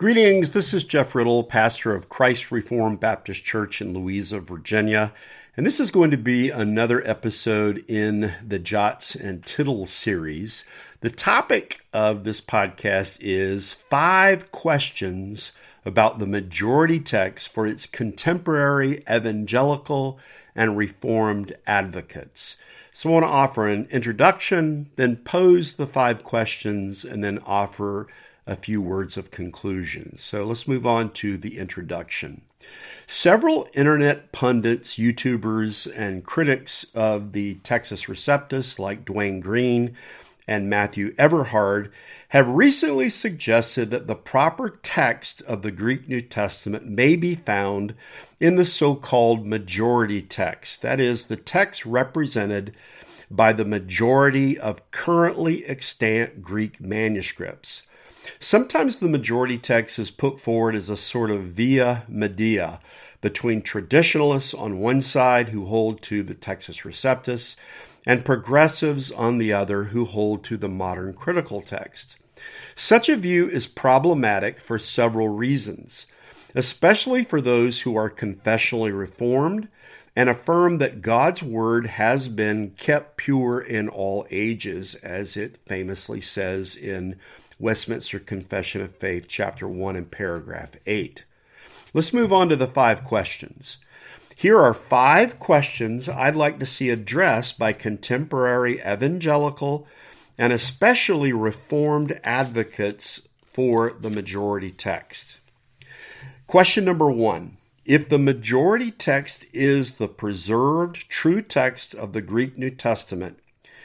Greetings, this is Jeff Riddle, pastor of Christ Reformed Baptist Church in Louisa, Virginia, and this is going to be another episode in the Jots and Tittles series. The topic of this podcast is 5 questions about the majority text for its contemporary evangelical and Reformed advocates. So I want to offer an introduction, then pose the 5 questions, and then offer a few words of conclusion. So let's move on to the introduction. Several internet pundits, YouTubers, and critics of the Textus Receptus, like Duane Green and Matthew Eberhard, have recently suggested that the proper text of the Greek New Testament may be found in the so-called majority text. That is, the text represented by the majority of currently extant Greek manuscripts. Sometimes the majority text is put forward as a sort of via media between traditionalists on one side who hold to the Textus Receptus and progressives on the other who hold to the modern critical text. Such a view is problematic for several reasons, especially for those who are confessionally reformed and affirm that God's word has been kept pure in all ages, as it famously says in Westminster Confession of Faith, chapter 1 and paragraph 8. Let's move on to the 5 questions. Here are 5 questions I'd like to see addressed by contemporary evangelical and especially Reformed advocates for the majority text. Question number 1. If the majority text is the preserved true text of the Greek New Testament,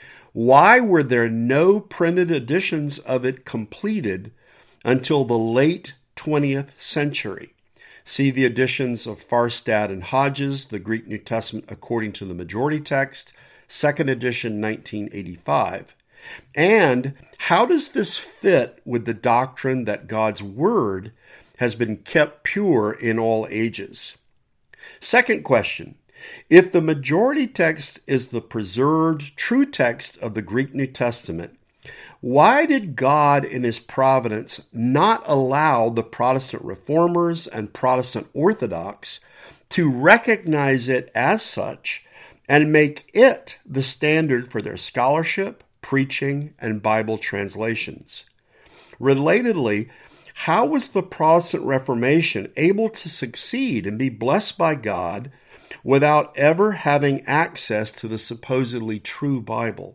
why were there no printed editions of it completed until the late 20th century? See the editions of Farstad and Hodges, The Greek New Testament According to the Majority Text, 2nd edition, 1985. And how does this fit with the doctrine that God's Word has been kept pure in all ages? Second question. If the majority text is the preserved true text of the Greek New Testament, why did God in His providence not allow the Protestant Reformers and Protestant Orthodox to recognize it as such and make it the standard for their scholarship, preaching, and Bible translations? Relatedly, how was the Protestant Reformation able to succeed and be blessed by God without ever having access to the supposedly true Bible?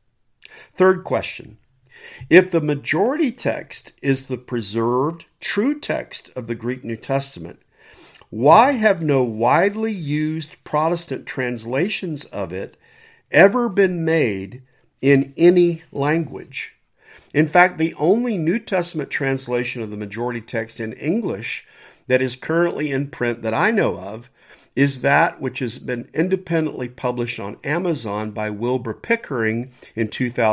Third question. If the majority text is the preserved true text of the Greek New Testament, why have no widely used Protestant translations of it ever been made in any language? In fact, the only New Testament translation of the majority text in English that is currently in print that I know of is that which has been independently published on Amazon by Wilbur Pickering in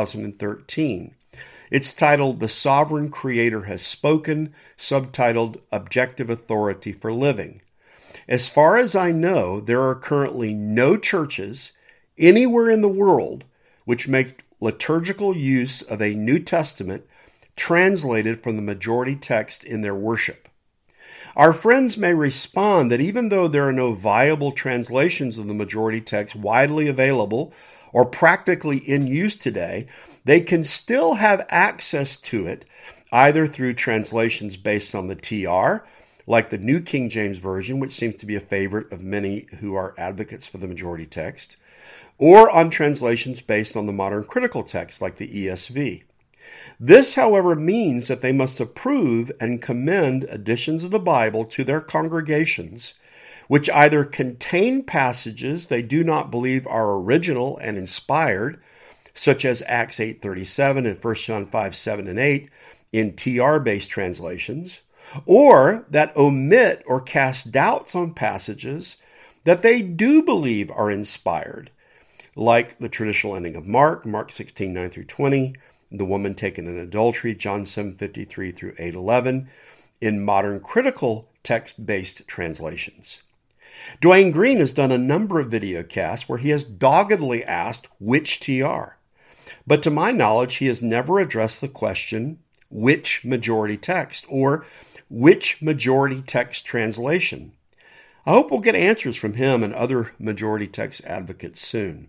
2013. It's titled The Sovereign Creator Has Spoken, subtitled Objective Authority for Living. As far as I know, there are currently no churches anywhere in the world which make liturgical use of a New Testament translated from the majority text in their worship. Our friends may respond that even though there are no viable translations of the majority text widely available or practically in use today, they can still have access to it either through translations based on the TR, like the New King James Version, which seems to be a favorite of many who are advocates for the majority text, or on translations based on the modern critical text, like the ESV. This, however, means that they must approve and commend editions of the Bible to their congregations, which either contain passages they do not believe are original and inspired, such as Acts 8:37 and 1 John 5:7 and 8 in TR-based translations, or that omit or cast doubts on passages that they do believe are inspired, like the traditional ending of Mark 16:9 through 20, the woman taken in adultery, John 7:53 through 8:11, in modern critical text-based translations. Duane Green has done a number of videocasts where he has doggedly asked which TR. But to my knowledge, he has never addressed the question, which majority text, or Which majority text translation? I hope we'll get answers from him and other majority text advocates soon.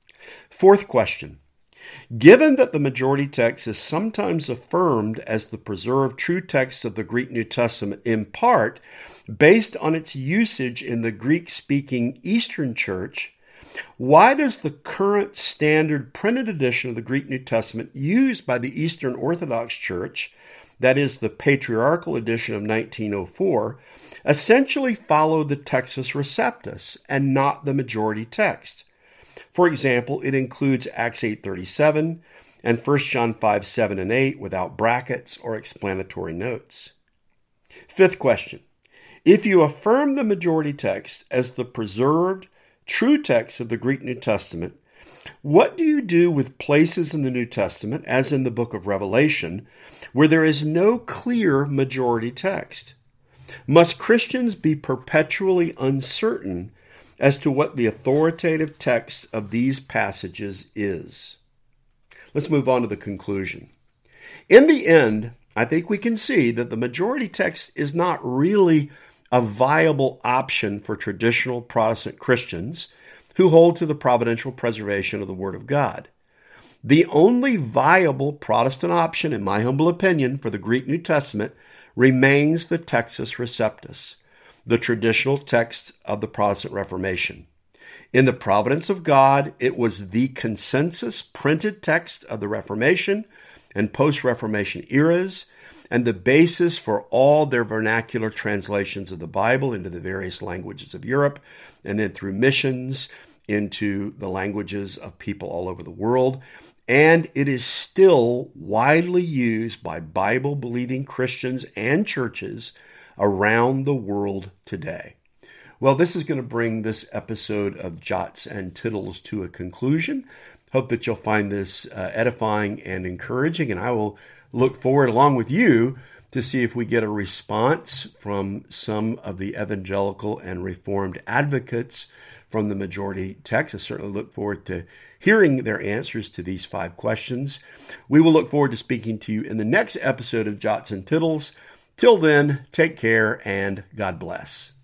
Fourth question. Given that the majority text is sometimes affirmed as the preserved true text of the Greek New Testament, in part based on its usage in the Greek-speaking Eastern Church, why does the current standard printed edition of the Greek New Testament used by the Eastern Orthodox Church, that is the Patriarchal edition of 1904, essentially follow the Textus Receptus and not the majority text? For example, it includes Acts 8:37 and 1 John 5:7 and 8 without brackets or explanatory notes. Fifth question. If you affirm the majority text as the preserved true text of the Greek New Testament, what do you do with places in the New Testament, as in the book of Revelation, where there is no clear majority text? Must Christians be perpetually uncertain as to what the authoritative text of these passages is? Let's move on to the conclusion. In the end, I think we can see that the majority text is not really a viable option for traditional Protestant Christians who hold to the providential preservation of the Word of God. The only viable Protestant option, in my humble opinion, for the Greek New Testament remains the Textus Receptus, the traditional text of the Protestant Reformation. In the providence of God, it was the consensus printed text of the Reformation and post-Reformation eras, and the basis for all their vernacular translations of the Bible into the various languages of Europe, and then through missions into the languages of people all over the world. And it is still widely used by Bible-believing Christians and churches around the world today. Well, this is going to bring this episode of Jots and Tittles to a conclusion. Hope that you'll find this edifying and encouraging, and I will look forward, along with you, to see if we get a response from some of the evangelical and Reformed advocates from the majority text. I certainly look forward to hearing their answers to these 5 questions. We will look forward to speaking to you in the next episode of Jots and Tittles. Till then, take care and God bless.